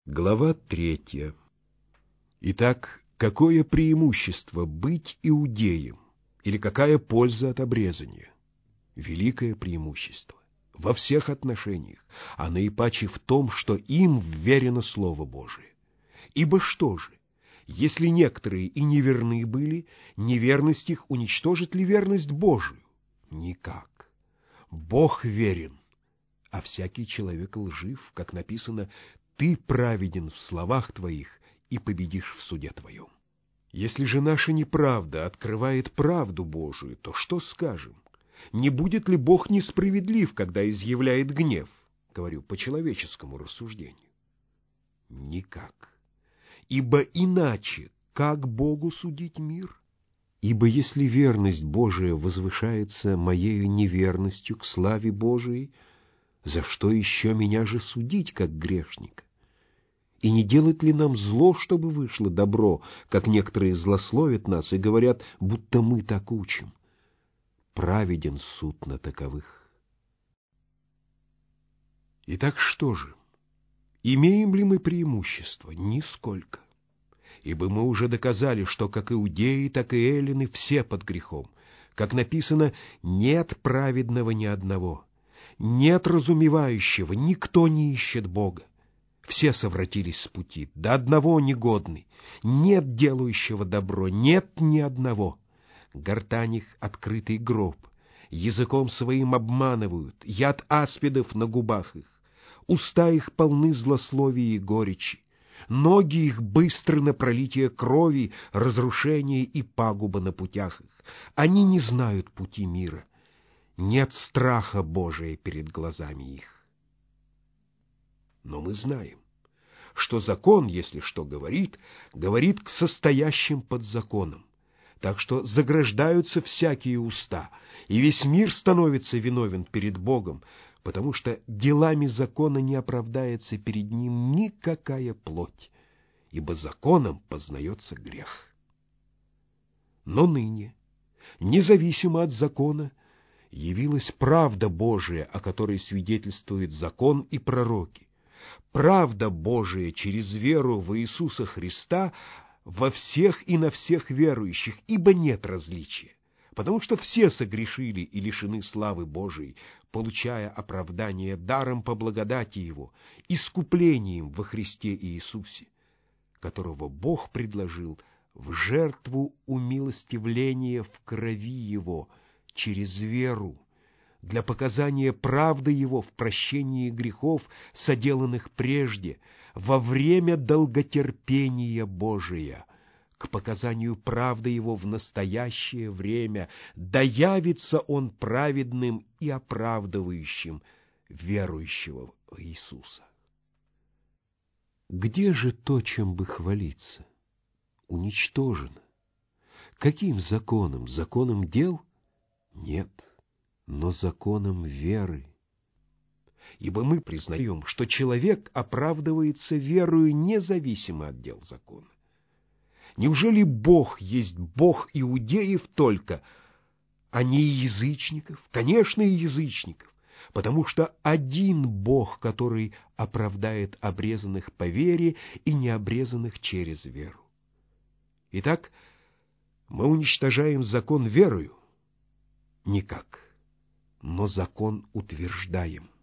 Глава 3. Итак, какое преимущество быть иудеем, или какая польза от обрезания? Великое преимущество во всех отношениях, а наипаче в том, что им вверено Слово Божие. Ибо что же, если некоторые и неверны были, неверность их уничтожит ли верность Божию? Никак. Бог верен, а всякий человек лжив, как написано: «Ты праведен в словах твоих и победишь в суде твоем». Если же наша неправда открывает правду Божию, то что скажем? Не будет ли Бог несправедлив, когда изъявляет гнев? Говорю по человеческому рассуждению. Никак. Ибо иначе как Богу судить мир? Ибо если верность Божия возвышается моею неверностью к славе Божией, за что еще меня же судить, как грешника? И не делать ли нам зло, чтобы вышло добро, как некоторые злословят нас и говорят, будто мы так учим? Праведен суд на таковых. Итак, что же? Имеем ли мы преимущество? Нисколько. Ибо мы уже доказали, что как иудеи, так и эллины все под грехом. Как написано, нет праведного ни одного, нет разумевающего, никто не ищет Бога. Все совратились с пути, до одного негодный. Нет делающего добро, нет ни одного. Гортань их — открытый гроб. Языком своим обманывают, яд аспидов на губах их. Уста их полны злословия и горечи. Ноги их быстры на пролитие крови, разрушение и пагуба на путях их. Они не знают пути мира. Нет страха Божия перед глазами их. Но мы знаем, что закон, если что говорит, говорит к состоящим под законом. Так что заграждаются всякие уста, и весь мир становится виновен перед Богом, потому что делами закона не оправдается перед ним никакая плоть, ибо законом познается грех. Но ныне, независимо от закона, явилась правда Божия, о которой свидетельствует закон и пророки. Правда Божия через веру в Иисуса Христа во всех и на всех верующих, ибо нет различия, потому что все согрешили и лишены славы Божией, получая оправдание даром по благодати Его, искуплением во Христе Иисусе, которого Бог предложил в жертву умилостивления в крови Его через веру, для показания правды Его в прощении грехов, соделанных прежде, во время долготерпения Божия, к показанию правды Его в настоящее время, да явится Он праведным и оправдывающим верующего в Иисуса. Где же то, чем бы хвалиться? Уничтожено. Каким законом? Законом дел? Нет, но законом веры. Ибо мы признаем, что человек оправдывается верою независимо от дел закона. Неужели Бог есть Бог иудеев только, а не и язычников? Конечно, и язычников, потому что один Бог, который оправдает обрезанных по вере и необрезанных через веру. Итак, мы уничтожаем закон верою? Никак. Но закон утверждаем.